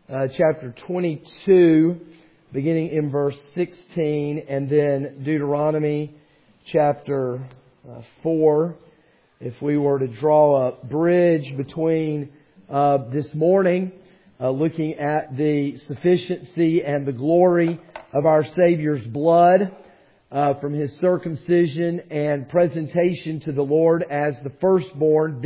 chapter 22, beginning in verse 16, and then Deuteronomy chapter 4. If we were to draw a bridge between this morning, looking at the sufficiency and the glory of our Savior's blood, from His circumcision and presentation to the Lord as the firstborn,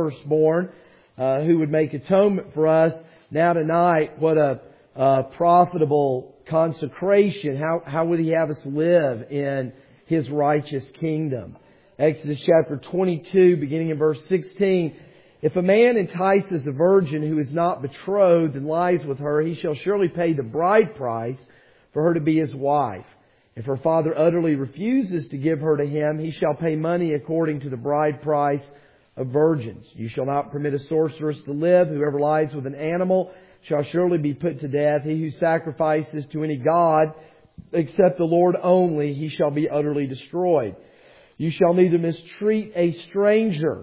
who would make atonement for us. Now tonight, what a profitable consecration. How would He have us live in His righteous kingdom? Exodus chapter 22, beginning in verse 16. If a man entices a virgin who is not betrothed and lies with her, he shall surely pay the bride price for her to be his wife. If her father utterly refuses to give her to him, he shall pay money according to the bride price of virgins. You shall not permit a sorceress to live. Whoever lies with an animal shall surely be put to death. He who sacrifices to any god except the Lord only, he shall be utterly destroyed. You shall neither mistreat a stranger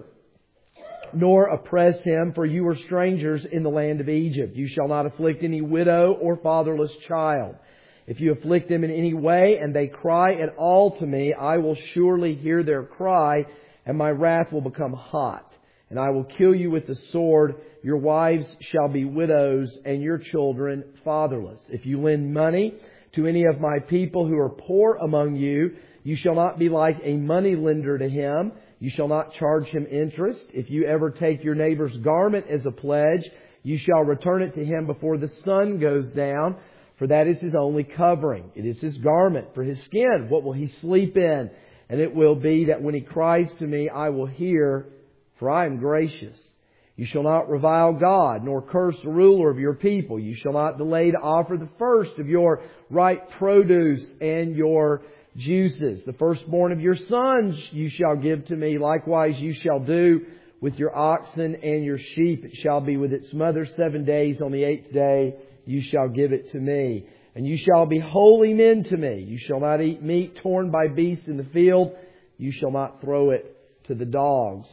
nor oppress him, for you were strangers in the land of Egypt. You shall not afflict any widow or fatherless child. If you afflict them in any way, and they cry at all to me, I will surely hear their cry, and my wrath will become hot. And I will kill you with the sword. Your wives shall be widows, and your children fatherless. If you lend money to any of my people who are poor among you, you shall not be like a money lender to him. You shall not charge him interest. If you ever take your neighbor's garment as a pledge, you shall return it to him before the sun goes down. For that is his only covering. It is his garment for his skin. What will he sleep in? And it will be that when he cries to me, I will hear, for I am gracious. You shall not revile God, nor curse the ruler of your people. You shall not delay to offer the first of your ripe produce and your juices. The firstborn of your sons you shall give to me. Likewise you shall do with your oxen and your sheep. It shall be with its mother 7 days. On the 8th day you shall give it to me. And you shall be holy men to me. You shall not eat meat torn by beasts in the field. You shall not throw it to the dogs.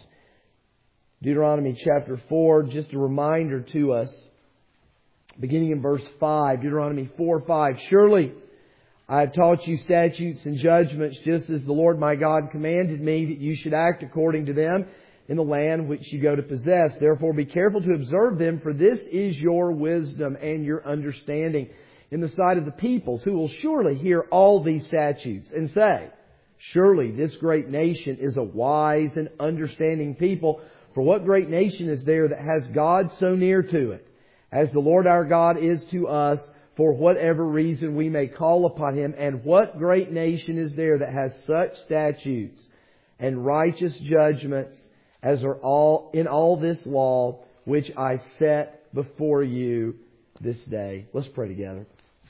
Deuteronomy chapter 4, just a reminder to us, beginning in verse 5, Deuteronomy 4:5. Surely I have taught you statutes and judgments, just as the Lord my God commanded me, that you should act according to them in the land which you go to possess. Therefore be careful to observe them, for this is your wisdom and your understanding in the sight of the peoples, who will surely hear all these statutes and say, surely this great nation is a wise and understanding people. For what great nation is there that has God so near to it, as the Lord our God is to us, for whatever reason we may call upon Him? And what great nation is there that has such statutes and righteous judgments as are all in all this law which I set before you this day? Let's pray together.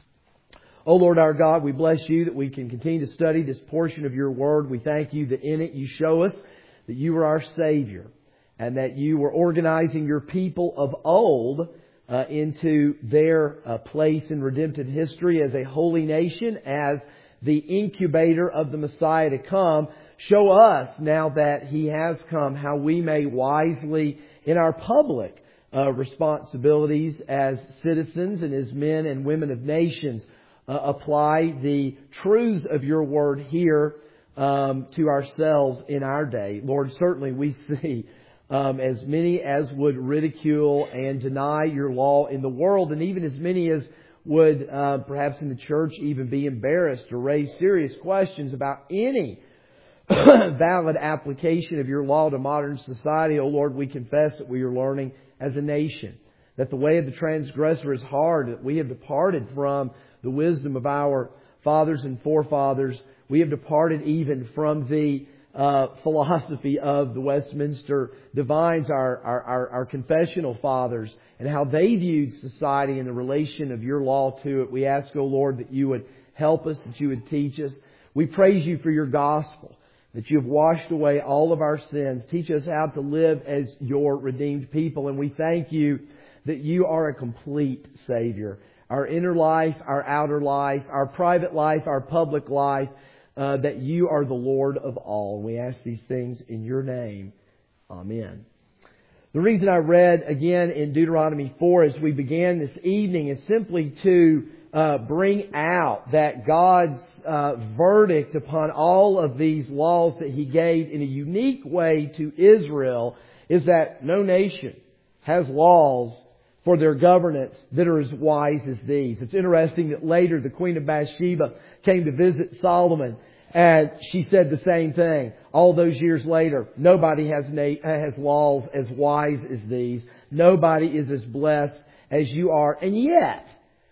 Oh Lord our God, we bless You that we can continue to study this portion of Your Word. We thank You that in it You show us that You are our Savior, and that You were organizing Your people of old into their place in redemptive history as a holy nation, as the incubator of the Messiah to come. Show us, now that He has come, how we may wisely, in our public responsibilities as citizens and as men and women of nations, apply the truths of Your Word here to ourselves in our day. Lord, certainly we see as many as would ridicule and deny Your law in the world, and even as many as would perhaps in the church even be embarrassed or raise serious questions about any valid application of Your law to modern society. Oh Lord, we confess that we are learning as a nation that the way of the transgressor is hard, that we have departed from the wisdom of our fathers and forefathers. We have departed even from the philosophy of the Westminster Divines, our confessional fathers, and how they viewed society and the relation of Your law to it. We ask, O Lord, that You would help us, that You would teach us. We praise You for Your gospel, that You have washed away all of our sins. Teach us how to live as Your redeemed people. And we thank You that You are a complete Savior. Our inner life, our outer life, our private life, our public life, that You are the Lord of all. And we ask these things in Your name. Amen. The reason I read again in Deuteronomy 4 as we began this evening is simply to bring out that God's verdict upon all of these laws that He gave in a unique way to Israel is that no nation has laws for their governance that are as wise as these. It's interesting that later the Queen of Bathsheba came to visit Solomon, and she said the same thing. All those years later, nobody has laws as wise as these. Nobody is as blessed as you are. And yet,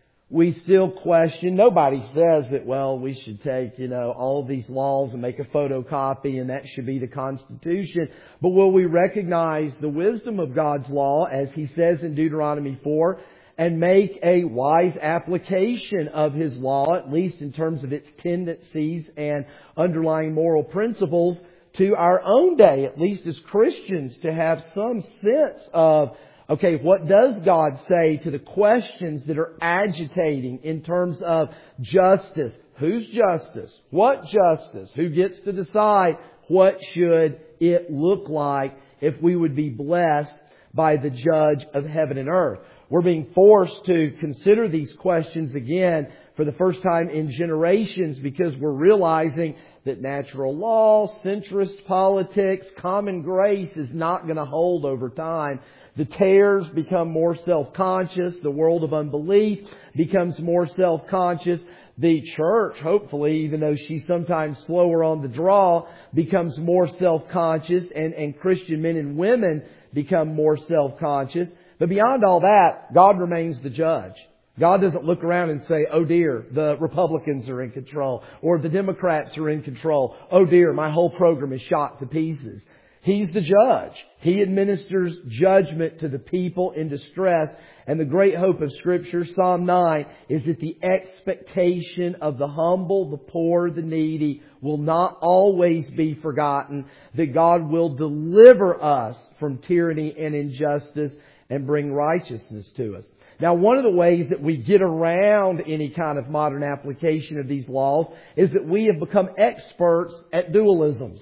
we still question. Nobody says that, well, we should take, all these laws and make a photocopy and that should be the Constitution. But will we recognize the wisdom of God's law, as He says in Deuteronomy 4, and make a wise application of His law, at least in terms of its tendencies and underlying moral principles, to our own day, at least as Christians, to have some sense of, okay, what does God say to the questions that are agitating in terms of justice? Whose justice? What justice? Who gets to decide what should it look like if we would be blessed by the Judge of heaven and earth? We're being forced to consider these questions again for the first time in generations because we're realizing that natural law, centrist politics, common grace is not going to hold over time. The tares become more self-conscious. The world of unbelief becomes more self-conscious. The church, hopefully, even though she's sometimes slower on the draw, becomes more self-conscious, and Christian men and women become more self-conscious. But beyond all that, God remains the judge. God doesn't look around and say, oh dear, the Republicans are in control, or the Democrats are in control. Oh dear, my whole program is shot to pieces. He's the judge. He administers judgment to the people in distress. And the great hope of Scripture, Psalm 9, is that the expectation of the humble, the poor, the needy will not always be forgotten. That God will deliver us from tyranny and injustice and bring righteousness to us. Now, one of the ways that we get around any kind of modern application of these laws is that we have become experts at dualisms.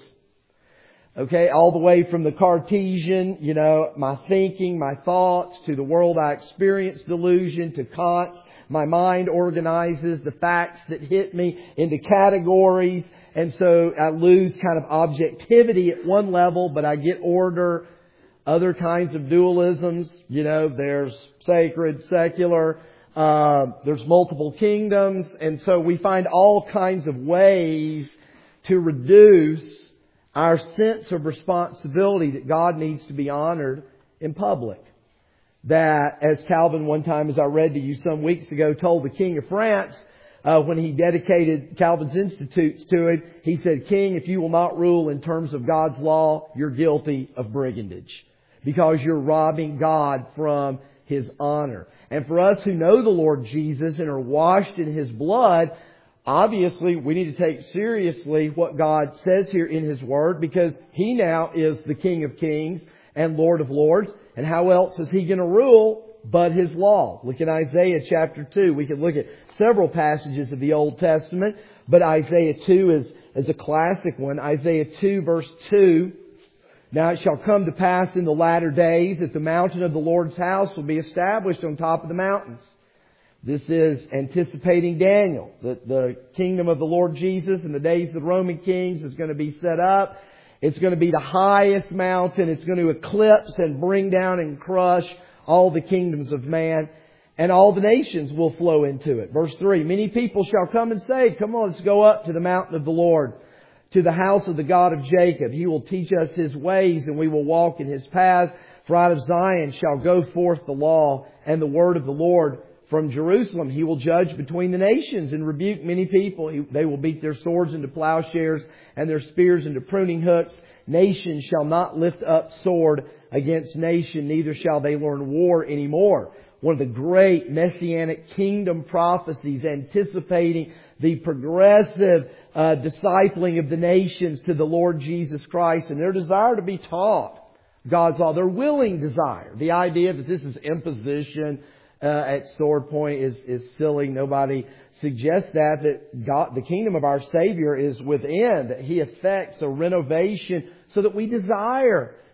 Okay, all the way from the Cartesian, my thinking, my thoughts, to the world I experience delusion, to Kant's, my mind organizes the facts that hit me into categories, and so I lose kind of objectivity at one level, but I get order. Other kinds of dualisms, there's sacred, secular, there's multiple kingdoms, and so we find all kinds of ways to reduce our sense of responsibility that God needs to be honored in public. That, as Calvin one time, as I read to you some weeks ago, told the King of France, when he dedicated Calvin's Institutes to him, he said, King, if you will not rule in terms of God's law, you're guilty of brigandage. Because you're robbing God from His honor. And for us who know the Lord Jesus and are washed in His blood, obviously we need to take seriously what God says here in His Word, because He now is the King of Kings and Lord of Lords. And how else is He going to rule but His law? Look in Isaiah chapter 2. We can look at several passages of the Old Testament, but Isaiah 2 is a classic one. Isaiah 2 verse 2. Now it shall come to pass in the latter days that the mountain of the Lord's house will be established on top of the mountains. This is anticipating Daniel, that the kingdom of the Lord Jesus in the days of the Roman kings is going to be set up. It's going to be the highest mountain. It's going to eclipse and bring down and crush all the kingdoms of man. And all the nations will flow into it. Verse 3, many people shall come and say, come on, let's go up to the mountain of the Lord, to the house of the God of Jacob. He will teach us His ways, and we will walk in His paths. For out of Zion shall go forth the law and the word of the Lord from Jerusalem. He will judge between the nations and rebuke many people. They will beat their swords into plowshares and their spears into pruning hooks. Nation shall not lift up sword against nation, neither shall they learn war anymore. One of the great Messianic kingdom prophecies anticipating the progressive discipling of the nations to the Lord Jesus Christ and their desire to be taught God's law, their willing desire. The idea that this is imposition at sword point is silly. Nobody suggests that God, the kingdom of our Savior, is within, that He effects a renovation so that we desire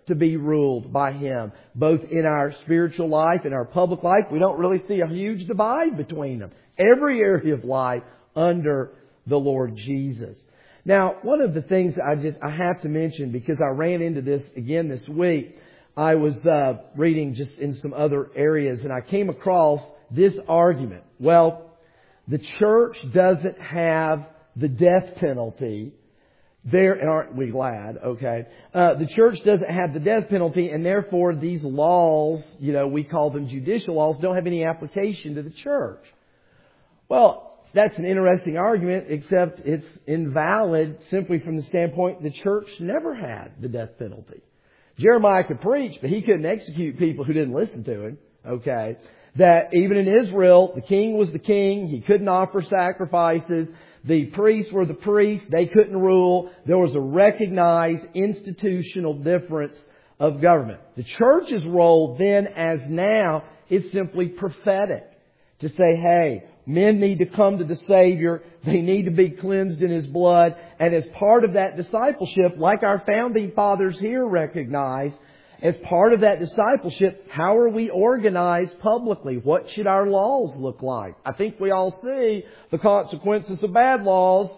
to be ruled by Him, both in our spiritual life and our public life. We don't really see a huge divide between them. Every area of life under the Lord Jesus. Now, one of the things I have to mention, because I ran into this again this week, I was reading just in some other areas, and I came across this argument. Well, the church doesn't have the death penalty. And aren't we glad? Okay. The church doesn't have the death penalty, and therefore these laws, we call them judicial laws, don't have any application to the church. Well, that's an interesting argument, except it's invalid simply from the standpoint the church never had the death penalty. Jeremiah could preach, but he couldn't execute people who didn't listen to him. Okay. That even in Israel, the king was the king. He couldn't offer sacrifices. The priests were the priests. They couldn't rule. There was a recognized institutional difference of government. The church's role then as now is simply prophetic. To say, hey, men need to come to the Savior. They need to be cleansed in His blood. And as part of that discipleship, like our founding fathers here recognized, as part of that discipleship, how are we organized publicly? What should our laws look like? I think we all see the consequences of bad laws.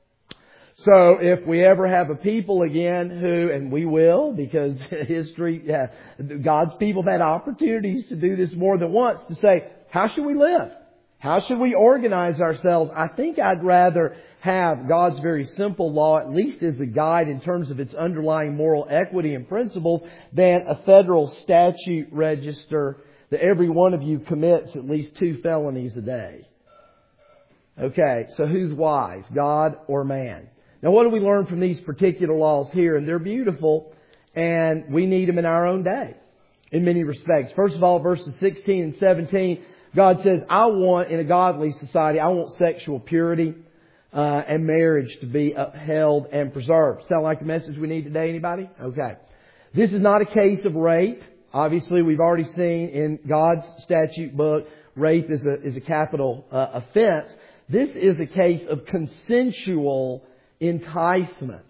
So if we ever have a people again who, and we will, because history, God's people have had opportunities to do this more than once, to say, how should we live? How should we organize ourselves? I think I'd rather have God's very simple law, at least as a guide in terms of its underlying moral equity and principles, than a federal statute register that every one of you commits at least 2 felonies a day. Okay, so who's wise, God or man? Now what do we learn from these particular laws here? And they're beautiful, and we need them in our own day in many respects. First of all, verses 16 and 17, God says, I want, in a godly society, I want sexual purity and marriage to be upheld and preserved. Sound like the message we need today, anybody? Okay. This is not a case of rape. Obviously, we've already seen in God's statute book, rape is a capital offense. This is a case of consensual enticement.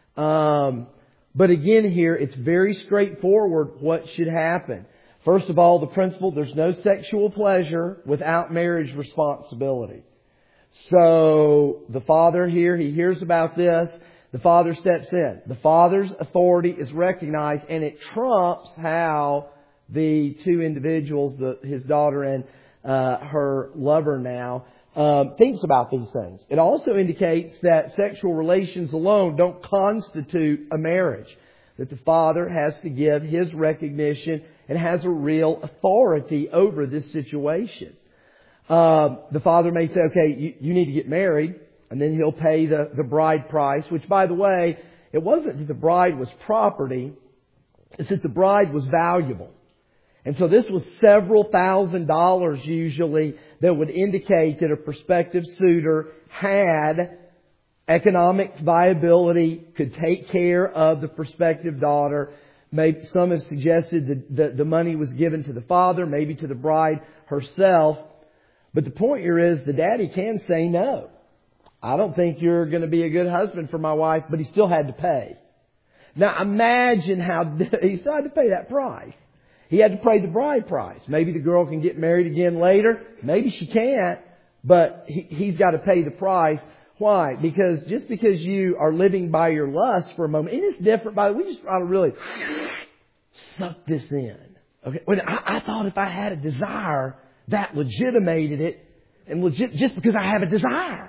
But again here, it's very straightforward what should happen. First of all, the principle, there's no sexual pleasure without marriage responsibility. So the father here, he hears about this. The father steps in. The father's authority is recognized, and it trumps how the 2 individuals, his daughter and her lover now, thinks about these things. It also indicates that sexual relations alone don't constitute a marriage. That the father has to give his recognition and has a real authority over this situation. The father may say, okay, you need to get married, and then he'll pay the bride price, which, by the way, it wasn't that the bride was property, it's that the bride was valuable. And so this was several $1,000s usually that would indicate that a prospective suitor had economic viability, could take care of the prospective daughter. Maybe some have suggested that the money was given to the father, maybe to the bride herself. But the point here is the daddy can say no. I don't think you're going to be a good husband for my wife, but he still had to pay. Now imagine how he still had to pay that price. He had to pay the bride price. Maybe the girl can get married again later. Maybe she can't, but he's got to pay the price. Why? Because just because you are living by your lust for a moment, it is different. By the way, we just ought to really suck this in. Okay. Well, I thought if I had a desire, that legitimated it, and just because I have a desire.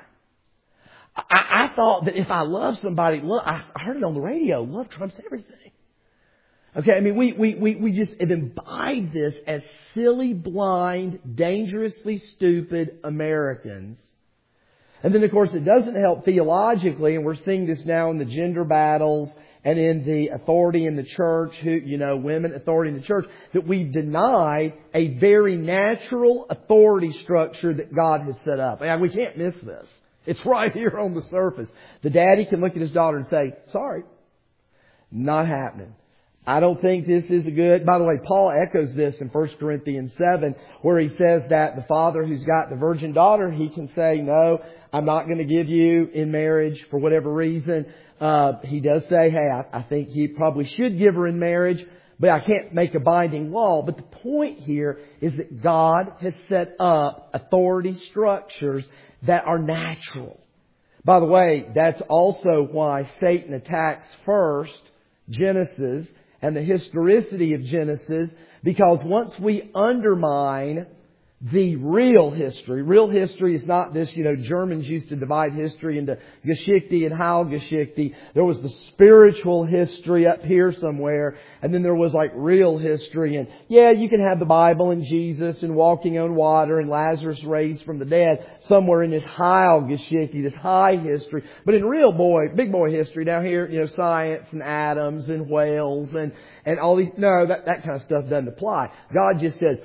I thought that if I love somebody, I heard it on the radio, love trumps everything. Okay, I mean, we just have imbibed this as silly, blind, dangerously stupid Americans. And then, of course, it doesn't help theologically, and we're seeing this now in the gender battles and in the authority in the church, women authority in the church, that we deny a very natural authority structure that God has set up. And we can't miss this. It's right here on the surface. The daddy can look at his daughter and say, sorry, not happening. I don't think this is a good... By the way, Paul echoes this in 1 Corinthians 7, where he says that the father who's got the virgin daughter, he can say, no, I'm not going to give you in marriage for whatever reason. He does say, hey, I think you probably should give her in marriage, but I can't make a binding law. But the point here is that God has set up authority structures that are natural. By the way, that's also why Satan attacks first Genesis and the historicity of Genesis, because once we undermine the real history is not this, Germans used to divide history into Geschichte and Heilgeschichte. There was the spiritual history up here somewhere, and then there was like real history. And yeah, you can have the Bible and Jesus and walking on water and Lazarus raised from the dead somewhere in this Heilgeschichte, this high history. But in big boy history down here, science and atoms and whales and all these, no, that kind of stuff doesn't apply. God just says,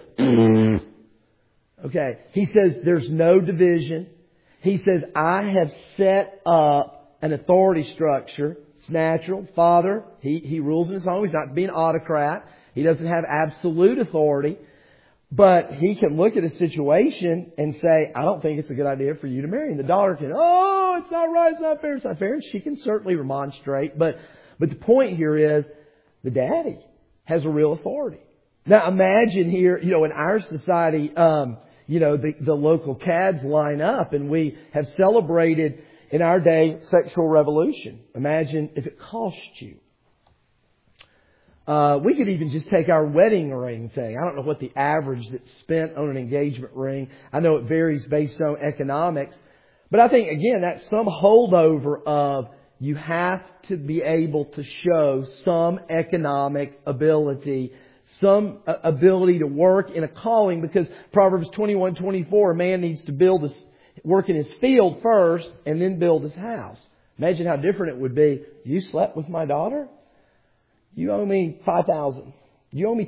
okay. He says there's no division. He says, I have set up an authority structure. It's natural. Father, He rules in His home. He's not being an autocrat. He doesn't have absolute authority. But He can look at a situation and say, I don't think it's a good idea for you to marry. And the daughter can, it's not right, it's not fair, it's not fair. And she can certainly remonstrate. But the point here is, the daddy has a real authority. Now imagine here, in our society, the local CADs line up and we have celebrated in our day sexual revolution. Imagine if it cost you. We could even just take our wedding ring thing. I don't know what the average that's spent on an engagement ring. I know it varies based on economics. But I think, again, that's some holdover of you have to be able to show some economic ability, some ability to work in a calling, because Proverbs 21:24, a man needs to work in his field first and then build his house. Imagine how different it would be. You slept with my daughter? You owe me $5,000. You owe me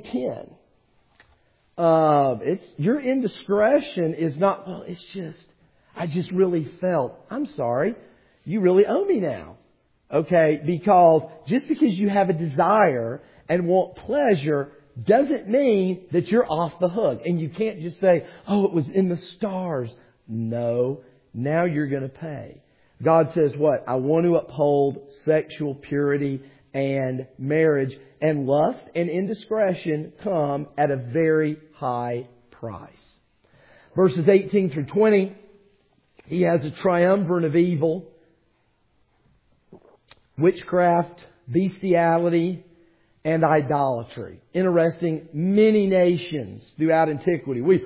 10. Your indiscretion is not, I just really felt, I'm sorry, you really owe me now. Okay, because just because you have a desire and want pleasure doesn't mean that you're off the hook. And you can't just say, it was in the stars. No, now you're going to pay. God says what? I want to uphold sexual purity and marriage, and lust and indiscretion come at a very high price. Verses 18 through 20, He has a triumvirate of evil: witchcraft, bestiality, and idolatry. Interesting, many nations throughout antiquity. We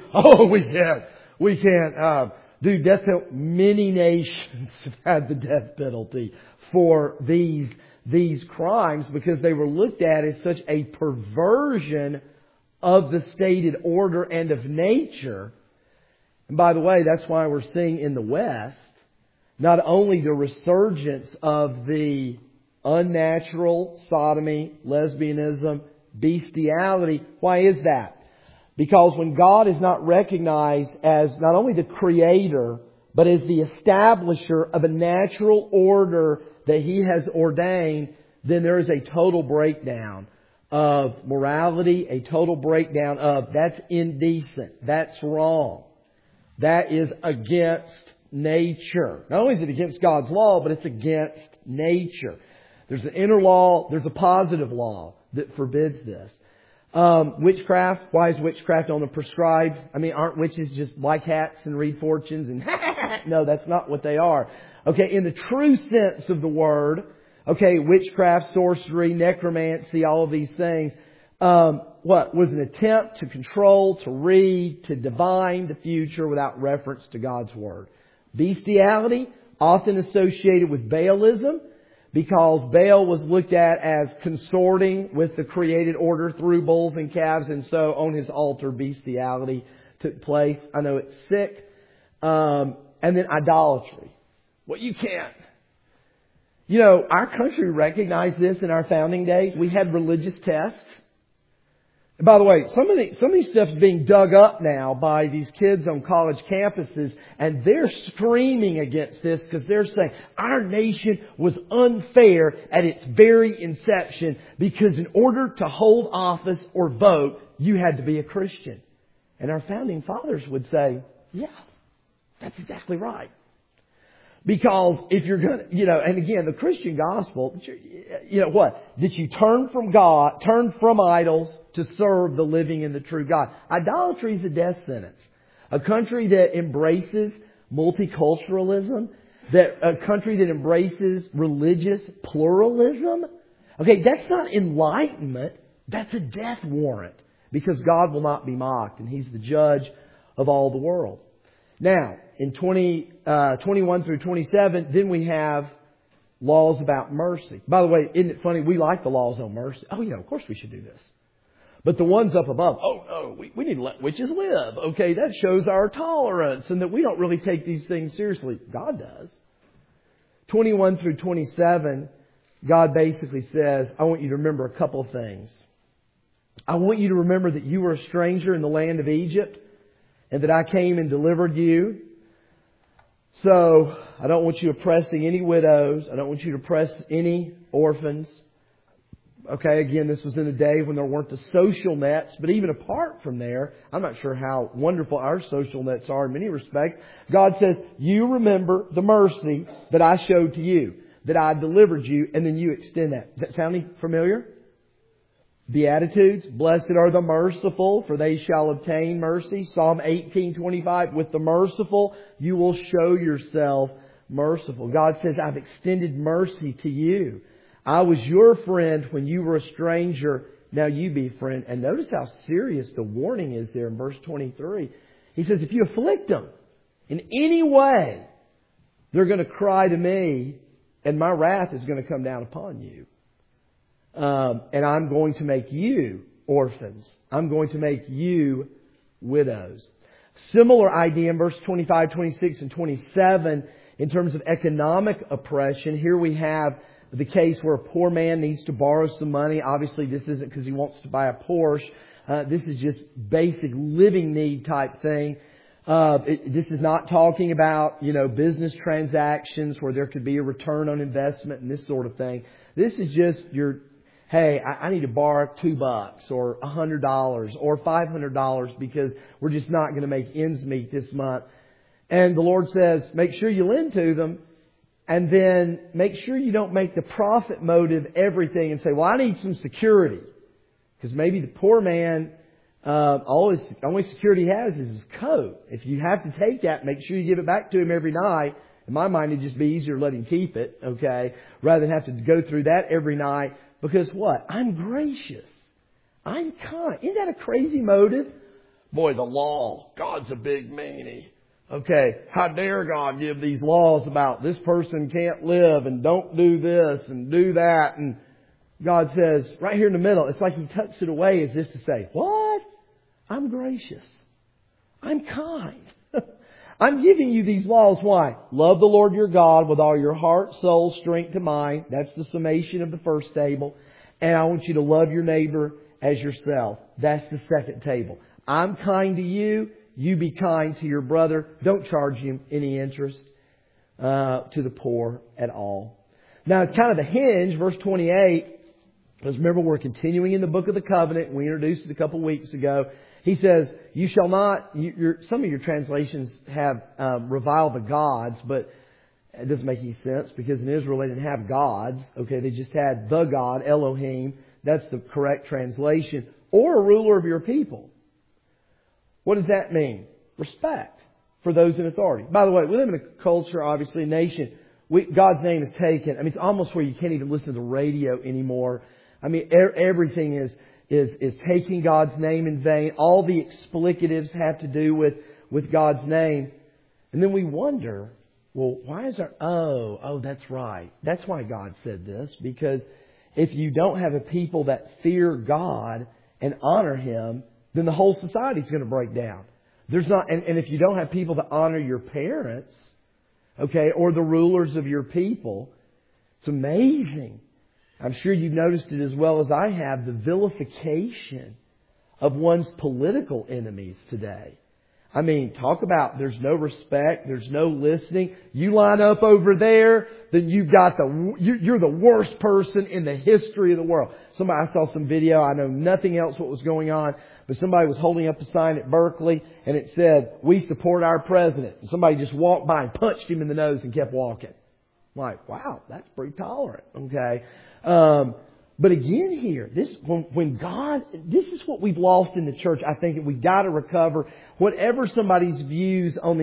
can't do death penalty. Many nations have had the death penalty for these crimes because they were looked at as such a perversion of the stated order and of nature. And by the way, that's why we're seeing in the West not only the resurgence of the unnatural sodomy, lesbianism, bestiality. Why is that? Because when God is not recognized as not only the creator, but as the establisher of a natural order that He has ordained, then there is a total breakdown of morality, a total breakdown of that's indecent, that's wrong, that is against nature. Not only is it against God's law, but it's against nature. There's an inner law, there's a positive law that forbids this. Witchcraft. Why is witchcraft on the prescribed? Aren't witches just like cats and read fortunes and no, that's not what they are. Okay, in the true sense of the word, witchcraft, sorcery, necromancy, all of these things, was an attempt to control, to read, to divine the future without reference to God's Word. Bestiality, often associated with Baalism, because Baal was looked at as consorting with the created order through bulls and calves, and so on his altar bestiality took place. I know it's sick. And then idolatry. Well, you can't. Our country recognized this in our founding days. We had religious tests And by the way, some of these stuff is being dug up now by these kids on college campuses, and they're screaming against this because they're saying our nation was unfair at its very inception because in order to hold office or vote, you had to be a Christian. And our founding fathers would say, yeah, that's exactly right. Because if you're going to, and again, the Christian gospel, that you turn from God, turn from idols to serve the living and the true God. Idolatry is a death sentence. A country that embraces multiculturalism, a country that embraces religious pluralism, okay, that's not enlightenment, that's a death warrant. Because God will not be mocked, and He's the judge of all the world. Now, in 21 through 27, then we have laws about mercy. By the way, isn't it funny? We like the laws on mercy. Oh, yeah, of course we should do this. But the ones up above, oh, no, we need to let witches live. Okay, that shows our tolerance and that we don't really take these things seriously. God does. 21 through 27, God basically says, I want you to remember a couple of things. I want you to remember that you were a stranger in the land of Egypt and that I came and delivered you. So, I don't want you oppressing any widows. I don't want you to oppress any orphans. Okay, again, this was in a day when there weren't the social nets. But even apart from there, I'm not sure how wonderful our social nets are in many respects. God says, you remember the mercy that I showed to you, that I delivered you, and then you extend that. Does that sound familiar? Beatitudes, blessed are the merciful, for they shall obtain mercy. Psalm 18:25, with the merciful, you will show yourself merciful. God says, I've extended mercy to you. I was your friend when you were a stranger. Now you be a friend. And notice how serious the warning is there in verse 23. He says, if you afflict them in any way, they're going to cry to me, and my wrath is going to come down upon you. And I'm going to make you orphans. I'm going to make you widows. Similar idea in verse 25, 26, and 27 in terms of economic oppression. Here we have the case where a poor man needs to borrow some money. Obviously, this isn't because he wants to buy a Porsche. This is just basic living need type thing. This is not talking about, business transactions where there could be a return on investment and this sort of thing. This is just hey, I need to borrow $2 or $100 or $500 because we're just not going to make ends meet this month. And the Lord says, make sure you lend to them, and then make sure you don't make the profit motive everything and say, well, I need some security. Because maybe the poor man, only security he has is his coat. If you have to take that, make sure you give it back to him every night. In my mind, it'd just be easier to let him keep it, okay, rather than have to go through that every night. Because what? I'm gracious. I'm kind. Isn't that a crazy motive? Boy, the law. God's a big meanie. Okay, how dare God give these laws about this person can't live and don't do this and do that. And God says, right here in the middle, it's like He tucks it away as if to say, what? I'm gracious. I'm kind. I'm giving you these laws. Why? Love the Lord your God with all your heart, soul, strength, and mind. That's the summation of the first table. And I want you to love your neighbor as yourself. That's the second table. I'm kind to you. You be kind to your brother. Don't charge him any interest to the poor at all. Now, it's kind of the hinge, verse 28. Because remember, we're continuing in the book of the covenant. We introduced it a couple weeks ago. He says, you shall not, some of your translations have revile the gods, but it doesn't make any sense because in Israel they didn't have gods. Okay, they just had the God, Elohim. That's the correct translation. Or a ruler of your people. What does that mean? Respect for those in authority. By the way, we live in a culture, obviously, a nation. God's name is taken. I mean, it's almost where you can't even listen to the radio anymore. I mean, everything is taking God's name in vain. All the explicatives have to do with God's name. And then we wonder, well, why is there... Oh, that's right. That's why God said this. Because if you don't have a people that fear God and honor Him, then the whole society is going to break down. There's not, and if you don't have people that honor your parents, okay, or the rulers of your people, it's amazing. I'm sure you've noticed it as well as I have, the vilification of one's political enemies today. I mean, talk about there's no respect, there's no listening. You line up over there, then you're the worst person in the history of the world. I saw some video, I know nothing else what was going on, but somebody was holding up a sign at Berkeley and it said, "We support our president." And somebody just walked by and punched him in the nose and kept walking. I'm like, wow, that's pretty tolerant. Okay. But again here, this is what we've lost in the church. I think that we've got to recover. Whatever somebody's views on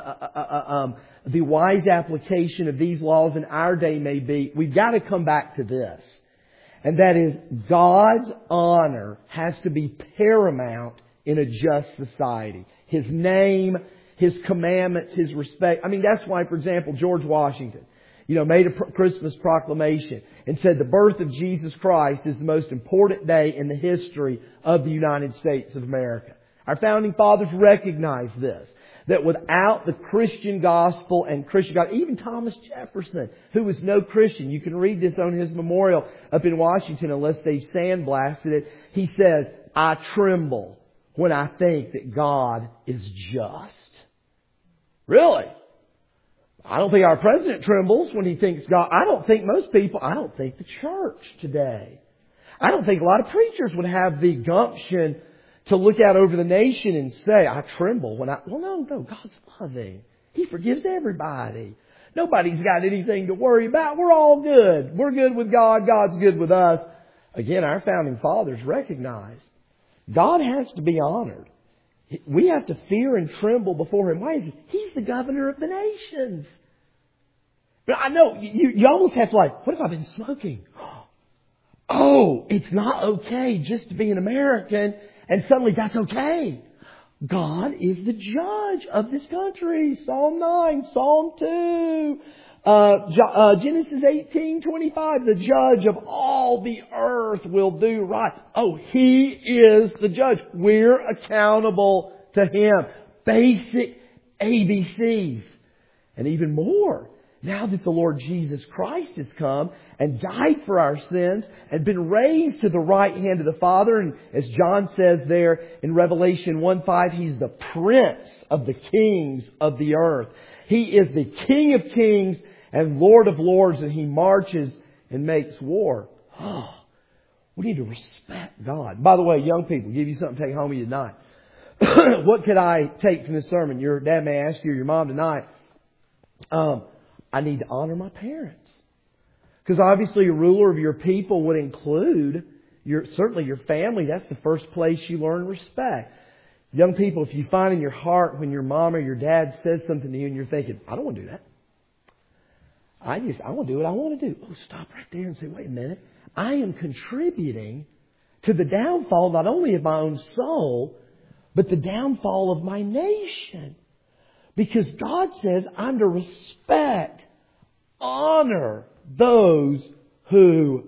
the wise application of these laws in our day may be, we've got to come back to this. And that is, God's honor has to be paramount in a just society. His name, His commandments, His respect. I mean, that's why, for example, George Washington, made a Christmas proclamation and said the birth of Jesus Christ is the most important day in the history of the United States of America. Our founding fathers recognized this, that without the Christian gospel and Christian God, even Thomas Jefferson, who was no Christian, you can read this on his memorial up in Washington unless they've sandblasted it. He says, "I tremble when I think that God is just." Really? I don't think our president trembles when he thinks God. I don't think the church today. I don't think a lot of preachers would have the gumption to look out over the nation and say, "I tremble when no, God's loving. He forgives everybody. Nobody's got anything to worry about. We're all good. We're good with God. God's good with us." Again, our founding fathers recognized God has to be honored. We have to fear and tremble before Him. Why is He? He's the governor of the nations. But I know, you almost have to what if I've been smoking? Oh, it's not okay just to be an American, and suddenly that's okay. God is the judge of this country. Psalm 9, Psalm 2, Genesis 18:25. The judge of all the earth will do right. Oh, He is the judge. We're accountable to Him. Basic ABCs. And even more, now that the Lord Jesus Christ has come and died for our sins and been raised to the right hand of the Father, and as John says there in Revelation 1:5, He's the Prince of the kings of the earth. He is the King of kings and Lord of lords, and He marches and makes war. Oh, we need to respect God. By the way, young people, give you something to take home with you tonight. What could I take from this sermon? Your dad may ask you or your mom tonight. I need to honor my parents. Because obviously a ruler of your people would include certainly your family. That's the first place you learn respect. Young people, if you find in your heart when your mom or your dad says something to you and you're thinking, "I don't want to do that. I want to do what I want to do." Oh, stop right there and say, "Wait a minute. I am contributing to the downfall not only of my own soul, but the downfall of my nation." Because God says I'm to respect, honor those who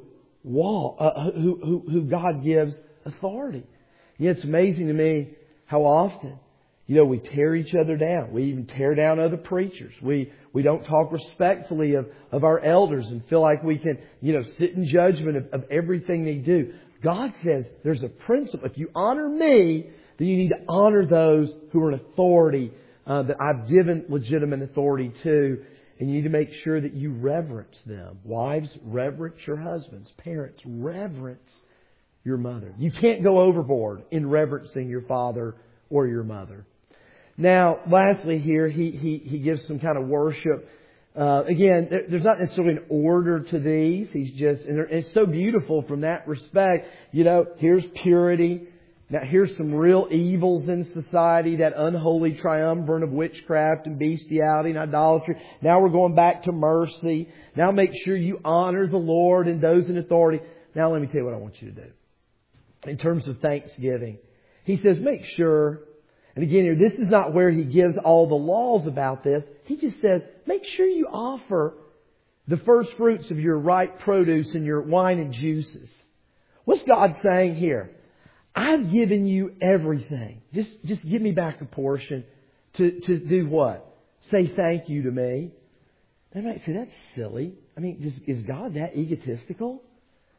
God gives authority. It's amazing to me how often, we tear each other down. We even tear down other preachers. We don't talk respectfully of our elders and feel like we can, sit in judgment of everything they do. God says there's a principle. If you honor me, then you need to honor those who are in authority that I've given legitimate authority to. And you need to make sure that you reverence them. Wives, reverence your husbands. Parents, reverence your mother. You can't go overboard in reverencing your father or your mother. Now, lastly here, he gives some kind of worship. Again, there's not necessarily an order to these. And it's so beautiful from that respect. Here's purity. Now, here's some real evils in society, that unholy triumvirate of witchcraft and bestiality and idolatry. Now we're going back to mercy. Now make sure you honor the Lord and those in authority. Now let me tell you what I want you to do. In terms of thanksgiving, He says make sure, and again here, this is not where He gives all the laws about this. He just says make sure you offer the first fruits of your ripe produce and your wine and juices. What's God saying here? I've given you everything. Just give me back a portion to do what? Say thank you to me. They might say, that's silly. I mean, is God that egotistical?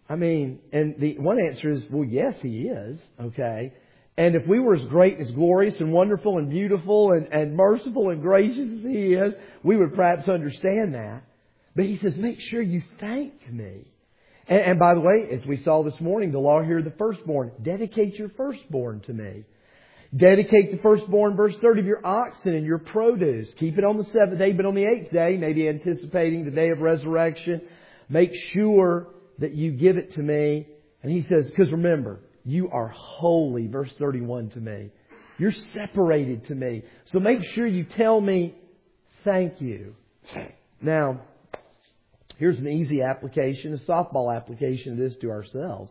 I mean, and the one answer is, well, yes, He is. Okay. And if we were as great, as glorious and wonderful and beautiful and merciful and gracious as He is, we would perhaps understand that. But He says, make sure you thank me. And by the way, as we saw this morning, the law here of the firstborn, dedicate your firstborn to me. Dedicate the firstborn, verse 30, of your oxen and your produce. Keep it on the 7th day, but on the 8th day, maybe anticipating the day of resurrection, make sure that you give it to me. And He says, because remember, you are holy, verse 31, to me. You're separated to me. So make sure you tell me thank you. Now, here's an easy application, a softball application of this to ourselves.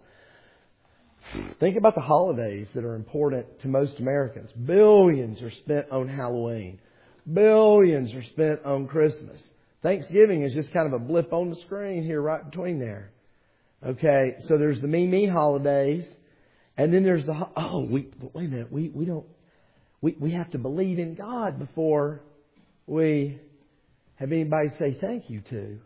Think about the holidays that are important to most Americans. Billions are spent on Halloween. Billions are spent on Christmas. Thanksgiving is just kind of a blip on the screen here right between there. Okay, so there's the me holidays. And then there's wait a minute, we have to believe in God before we have anybody say thank you to.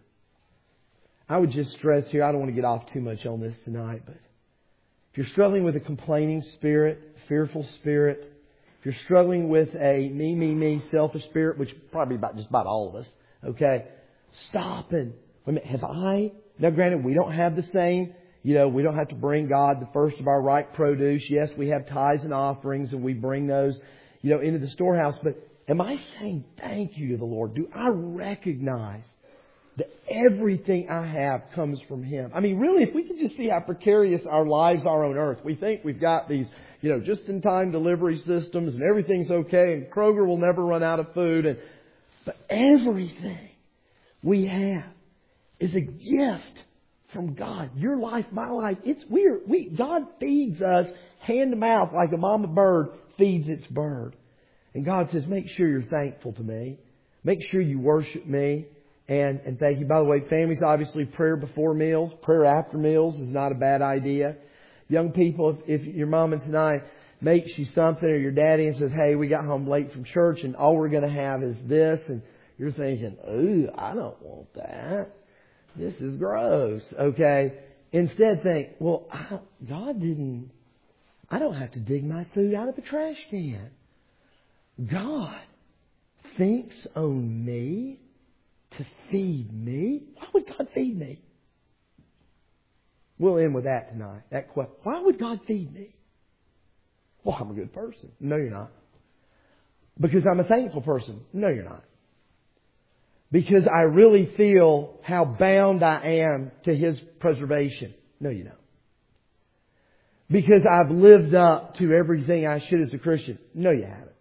I would just stress here, I don't want to get off too much on this tonight, but if you're struggling with a complaining spirit, fearful spirit, if you're struggling with a me, selfish spirit, which probably just about all of us, okay, stop and, wait a minute, have I? Now granted, we don't have the same, we don't have to bring God the first of our right produce. Yes, we have tithes and offerings and we bring those, into the storehouse. But am I saying thank you to the Lord? Do I recognize that everything I have comes from Him? I mean, really, if we could just see how precarious our lives are on earth. We think we've got these, just-in-time delivery systems and everything's okay and Kroger will never run out of food. But everything we have is a gift from God. Your life, my life, it's weird. God feeds us hand to mouth like a mama bird feeds its bird. And God says, make sure you're thankful to me. Make sure you worship me. And thank you. By the way, families, obviously prayer before meals, prayer after meals is not a bad idea. Young people, if your mama tonight makes you something or your daddy and says, hey, we got home late from church and all we're going to have is this. And you're thinking, ooh, I don't want that. This is gross. Okay. Instead think, well, I don't have to dig my food out of a trash can. God thinks on me to feed me. Why would God feed me? We'll end with that tonight. That question. Why would God feed me? Well, I'm a good person. No, you're not. Because I'm a thankful person. No, you're not. Because I really feel how bound I am to His preservation. No, you don't. Because I've lived up to everything I should as a Christian. No, you haven't.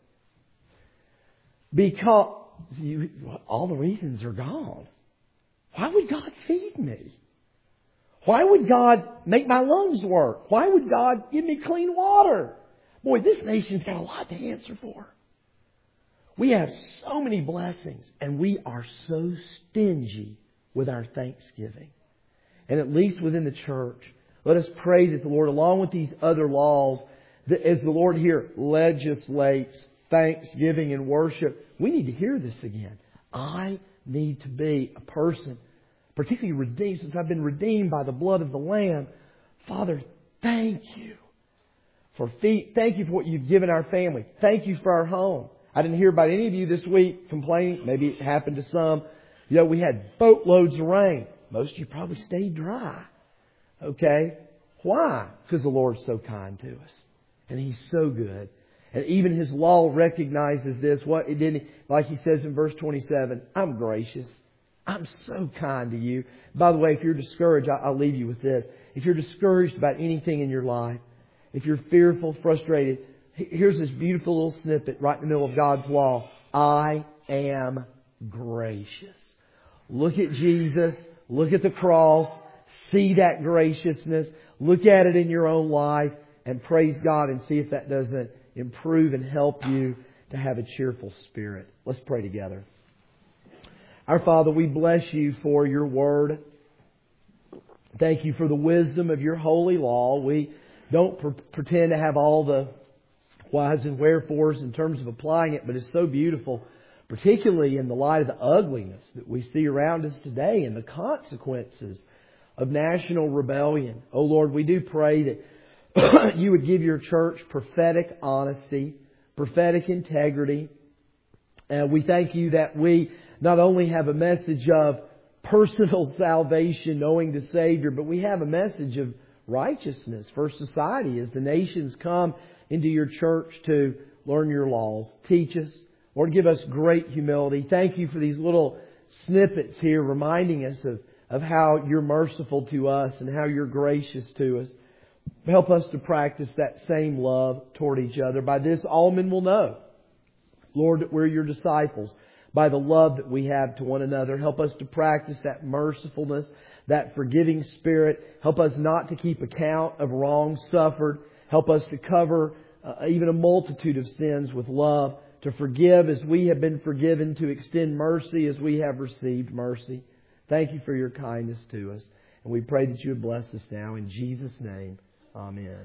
Because all the reasons are gone. Why would God feed me? Why would God make my lungs work? Why would God give me clean water? Boy, this nation's got a lot to answer for. We have so many blessings and we are so stingy with our thanksgiving. And at least within the church, let us pray that the Lord, along with these other laws, that as the Lord here legislates thanksgiving and worship, we need to hear this again. I need to be a person, particularly redeemed, since I've been redeemed by the blood of the Lamb. Father, thank you. Thank you for what you've given our family. Thank you for our home. I didn't hear about any of you this week complaining. Maybe it happened to some. We had boatloads of rain. Most of you probably stayed dry. Okay? Why? Because the Lord's so kind to us. And He's so good. And even His law recognizes this. What it didn't, like He says in verse 27, I'm gracious. I'm so kind to you. By the way, if you're discouraged, I'll leave you with this. If you're discouraged about anything in your life, if you're fearful, frustrated, here's this beautiful little snippet right in the middle of God's law. I am gracious. Look at Jesus. Look at the cross. See that graciousness. Look at it in your own life and praise God and see if that doesn't improve and help you to have a cheerful spirit. Let's pray together. Our Father, we bless You for Your Word. Thank You for the wisdom of Your holy law. We don't pretend to have all the whys and wherefores in terms of applying it, but it's so beautiful, particularly in the light of the ugliness that we see around us today and the consequences of national rebellion. Oh Lord, we do pray that You would give Your church prophetic honesty, prophetic integrity. And we thank You that we not only have a message of personal salvation, knowing the Savior, but we have a message of righteousness for society as the nations come into Your church to learn Your laws. Teach us. Lord, give us great humility. Thank You for these little snippets here reminding us of how You're merciful to us and how You're gracious to us. Help us to practice that same love toward each other. By this all men will know, Lord, that we're Your disciples, by the love that we have to one another. Help us to practice that mercifulness, that forgiving spirit. Help us not to keep account of wrongs suffered. Help us to cover even a multitude of sins with love, to forgive as we have been forgiven, to extend mercy as we have received mercy. Thank You for Your kindness to us. And we pray that You would bless us now. In Jesus' name, amen.